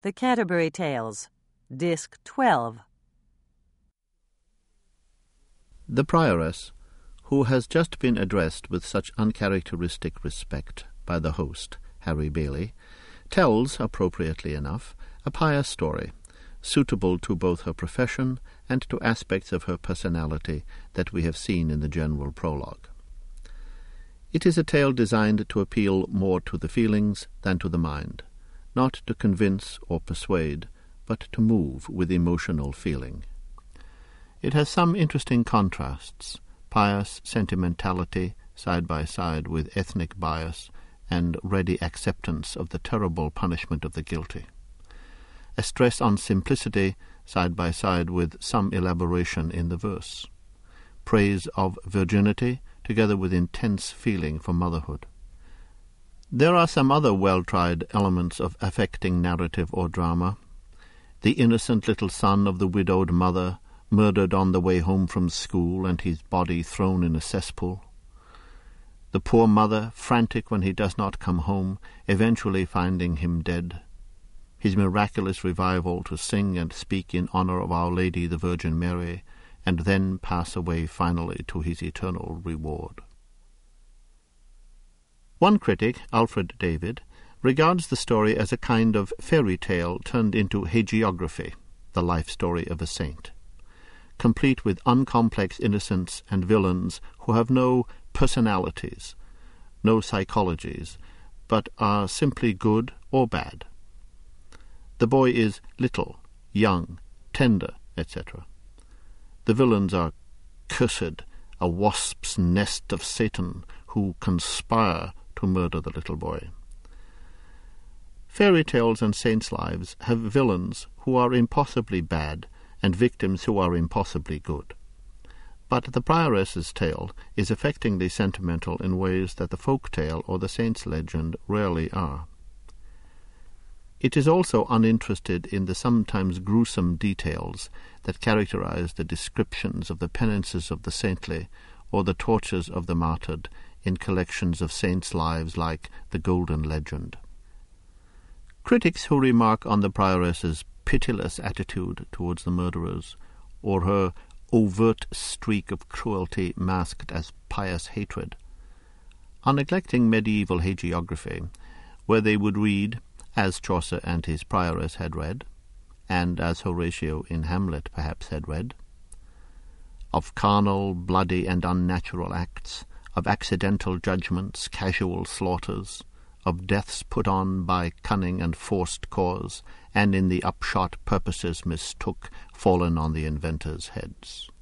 The Canterbury Tales, Disc 12. The Prioress, who has just been addressed with such uncharacteristic respect by the host, Harry Bailey, tells, appropriately enough, a pious story, suitable to both her profession and to aspects of her personality that we have seen in the general prologue. It is a tale designed to appeal more to the feelings than to the mind, not to convince or persuade, but to move with emotional feeling. It has some interesting contrasts, pious sentimentality side by side with ethnic bias and ready acceptance of the terrible punishment of the guilty. A stress on simplicity side by side with some elaboration in the verse. Praise of virginity together with intense feeling for motherhood. There are some other well-tried elements of affecting narrative or drama. The innocent little son of the widowed mother, murdered on the way home from school and his body thrown in a cesspool. The poor mother, frantic when he does not come home, eventually finding him dead. His miraculous revival to sing and speak in honor of Our Lady the Virgin Mary, and then pass away finally to his eternal reward. One critic, Alfred David, regards the story as a kind of fairy tale turned into hagiography, the life story of a saint, complete with uncomplex innocents and villains who have no personalities, no psychologies, but are simply good or bad. The boy is little, young, tender, etc. The villains are cursed, a wasp's nest of Satan, who conspire to murder the little boy. Fairy tales and saints' lives have villains who are impossibly bad and victims who are impossibly good. But the Prioress's tale is affectingly sentimental in ways that the folk tale or the saint's legend rarely are. It is also uninterested in the sometimes gruesome details that characterize the descriptions of the penances of the saintly or the tortures of the martyred in collections of saints' lives like The Golden Legend. Critics who remark on the Prioress's pitiless attitude towards the murderers, or her overt streak of cruelty masked as pious hatred, are neglecting medieval hagiography, where they would read, as Chaucer and his Prioress had read, and as Horatio in Hamlet perhaps had read, of carnal, bloody, and unnatural acts, of accidental judgments, casual slaughters, of deaths put on by cunning and forced cause, and in the upshot purposes mistook, fallen on the inventors' heads.